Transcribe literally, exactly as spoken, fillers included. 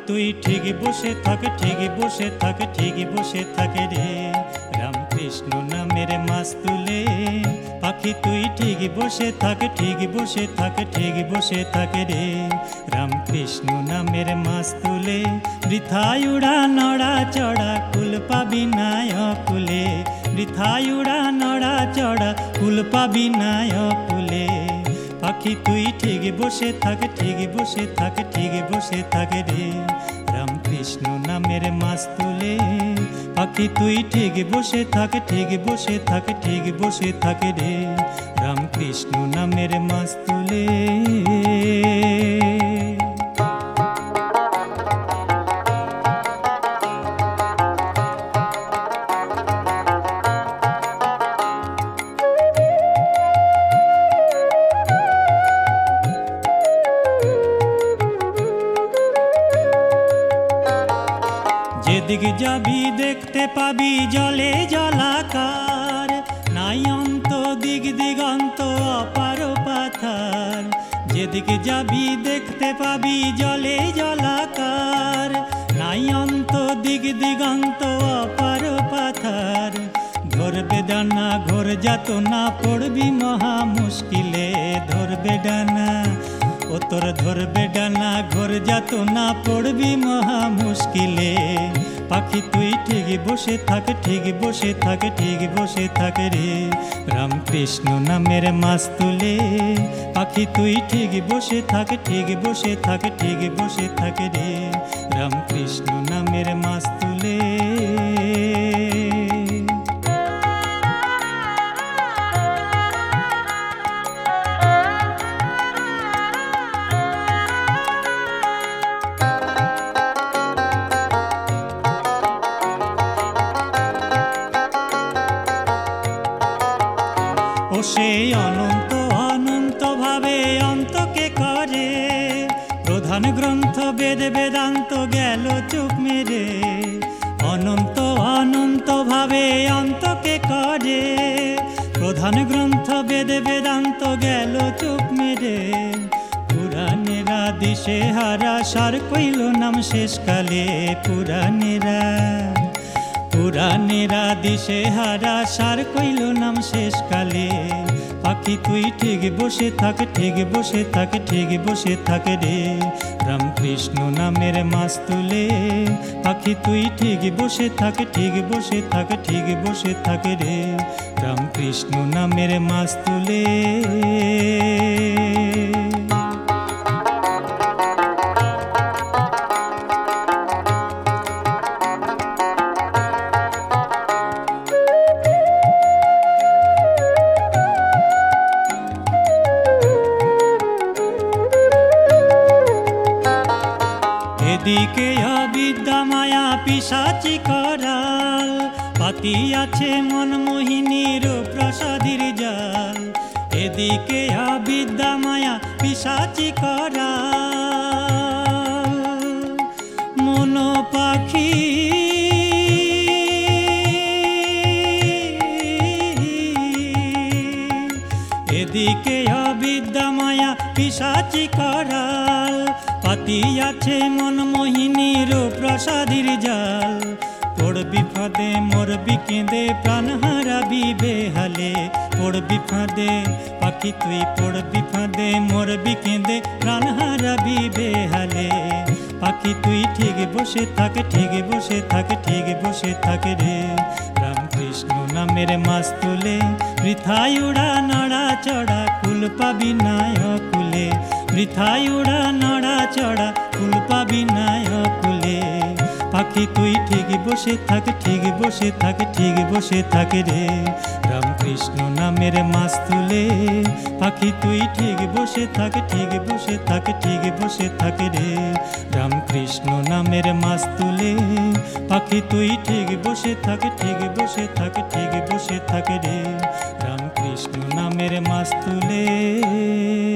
তুই ঠিক বসে থাক, ঠিক বসে থাক, ঠিক বসে থাকে রে। রামকৃষ্ণ নামের মাছ তুলে পাখি তুই ঠিক বসে থাক, ঠিক বসে থাক, ঠিক বসে থাকে রে। রামকৃষ্ণ নামের মাছ তুলে বৃথায় উড়া নড়া চড়া কুল পাবি না অকুলে। বৃথায় উড়া নড়া চড়া কুল পাবি না অকুলে। পাখি তুই ঠিক বসে থাক, ঠিক বসে থাক, ঠিক বসে থাকে রে। রামকৃষ্ণ নামের মাছ তুলে পাখি তুই ঠিক বসে থাক, ঠিক বসে থাক, ঠিক বসে থাকে রে। রামকৃষ্ণ নামের মাছ তুলে। যেদিকে যাবি দেখতে পাবি জলে জলাকার, নাই অন্ত দিক দিগন্ত অপার পাথার। যেদিকে যাবি দেখতে পাবি জলে জলাকার, নাই অন্ত দিক দিগন্ত অপার পাথার। ধরবে ডানা ঘোর যাত না পড়বি মহা মুশকিলে। ধরবে ডানা ও তোর ধরবে ডানা ঘোর যাত না পড়বি মহা মুশকিলে। পাখি তুই ঠিক বসে থাক, ঠিক বসে থাক, ঠিক বসে থাকে রে। রামকৃষ্ণ নামের মাছ তুলে পাখি তুই ঠিক বসে থাক, ঠিক বসে থাক, ঠিক বসে থাকে রে। রামকৃষ্ণ নামের মাছ তুলে। ও সেই অনন্ত অনন্ত ভাবে অন্তকে করে, প্রধান গ্রন্থ বেদ বেদান্ত গেল চুপ মেরে। অনন্ত অনন্ত ভাবে অন্তকে করে, প্রধান গ্রন্থ বেদ বেদান্ত গেল চুপ মেরে। পুরাণেরা দিশে হারা সার কইল নাম শেষকালে। পুরাণেরা পুরাণেরা দিশে হারা সার কইল নাম শেষকালে। পাখি তুই ঠিক বসে থাক, ঠিক বসে থাক, ঠিক বসে থাকে রে। রামকৃষ্ণ নামের মাছ তুলে পাখি তুই ঠিক বসে থাক, ঠিক বসে থাক, ঠিক বসে থাকে রে। রামকৃষ্ণ নামের মাছ তুলে। এদিকে অবিদ্যা মায়া পিশাচি করাল, পাতিয়াছে মনমোহিনীর প্রসাদীর জাল। এদিকে অবিদ্যা মায়া পিশাচি করাল, মন পাখি এদিকে অবিদ্যা মায়া পিশাচি করাল, পাতিয়াছে মনমোহিনীর প্রসাদীর জাল। পড়বি ফাঁদে মরবি কেঁদে প্রাণ হারাবি বেহালে। পড়বি ফাঁদে পাখি তুই পড়বি ফাঁদে মরবি কেঁদে প্রাণ হারাবি বেহালে। পাখি তুই ঠিক বসে থাক, ঠিক বসে থাক, ঠিক বসে থাকে রে। রামকৃষ্ণ নামের মাছ তুলে বৃথায় উড়া নড়া চড়া কুল পাবি না অকুলে। বৃথায় উড়া নড়া চড়া কুল পাবি না অকুলে। পাখি তুই ঠিক বসে থাক, ঠিক বসে থাক, ঠিক বসে থাকে রে। রামকৃষ্ণ নামের মাছ তুলে পাখি তুই ঠিক বসে থাক, ঠিক বসে থাক, ঠিক বসে থাকে রে। রামকৃষ্ণ নামের মাছ তুলে পাখি তুই ঠিক বসে থাক, ঠিক বসে থাক, ঠিক বসে থাকে রে। রামকৃষ্ণ নামের মাছ তুলে।